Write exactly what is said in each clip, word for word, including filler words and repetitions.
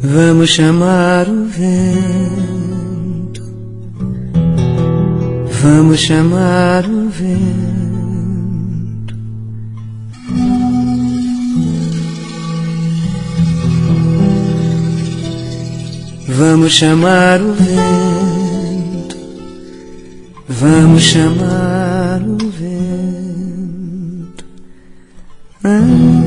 Vamos chamar o vento, vamos chamar o vento. Vamos chamar o vento, vamos chamar o vento. Ah.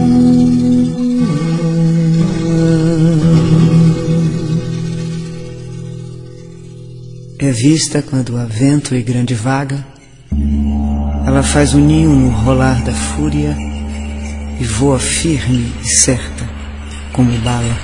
É vista quando há vento e grande vaga, ela faz o ninho no rolar da fúria e voa firme e certa como bala.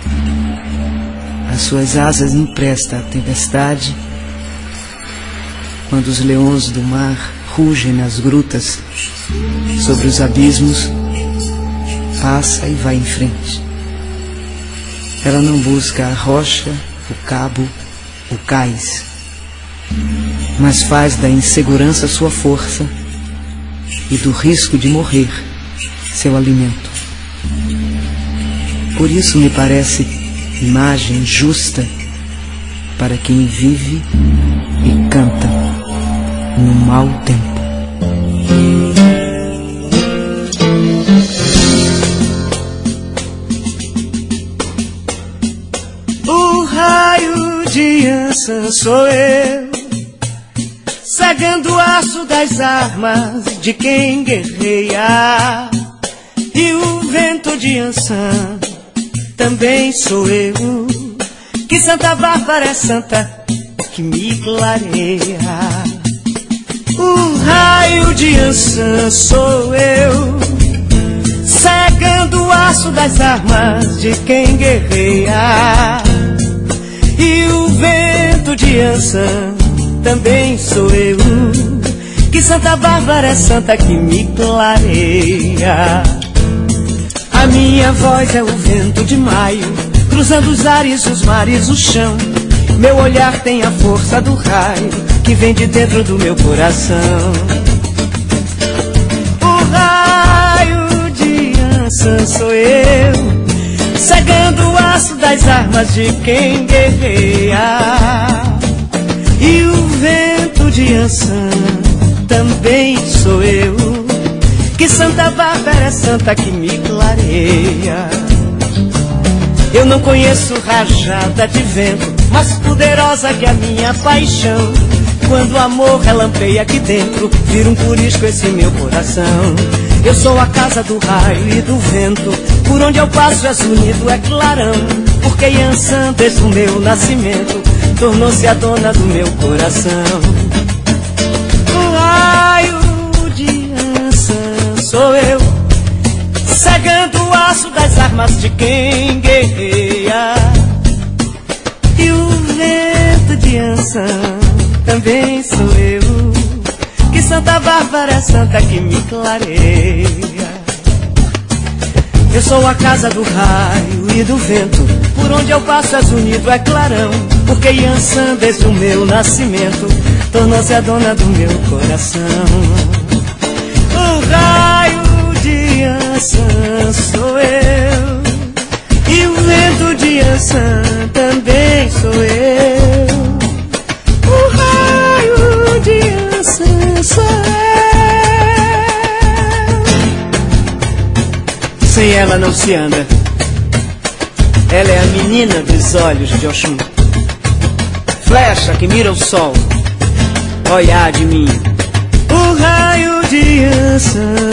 As suas asas empresta à tempestade, quando os leões do mar rugem nas grutas, sobre os abismos, passa e vai em frente. Ela não busca a rocha, o cabo, o cais, mas faz da insegurança sua força e do risco de morrer seu alimento. Por isso me parece imagem justa para quem vive e canta no mau tempo. O raio de Ansan sou eu, cegando o aço das armas de quem guerreia. E o vento de Ansan também sou eu, que Santa Bárbara é santa, que me clareia. O raio de Ansan sou eu, cegando o aço das armas de quem guerreia. E o vento de Ansan também sou eu, que Santa Bárbara é santa, que me clareia. A minha voz é o vento de maio, cruzando os ares, os mares, o chão. Meu olhar tem a força do raio, que vem de dentro do meu coração. O raio de Ansan sou eu, cegando o aço das armas de quem guerreia. E o vento de Ansan também sou eu, que Santa Bárbara é santa, que me clareia. Eu não conheço rajada de vento mais poderosa que a minha paixão. Quando o amor relampeia aqui dentro, vira um curisco esse meu coração. Eu sou a casa do raio e do vento, por onde eu passo és unido, é clarão. Porque Ansan, desde o meu nascimento, tornou-se a dona do meu coração. O raio de Ansan sou eu, cegando o aço das armas de quem guerreia. E o vento de Ansan também sou eu, que Santa Bárbara é santa, que me clareia. Eu sou a casa do raio e do vento, por onde eu passo és unido, é clarão. Porque Ansan, desde o meu nascimento, tornou-se a dona do meu coração. O raio de Ansan sou eu, e o vento de Ansan também sou eu. O raio de Ansan sou eu. Sem ela não se anda, ela é a menina dos olhos de Oxum, flecha que mira o sol, olhar de mim. O raio de Ansan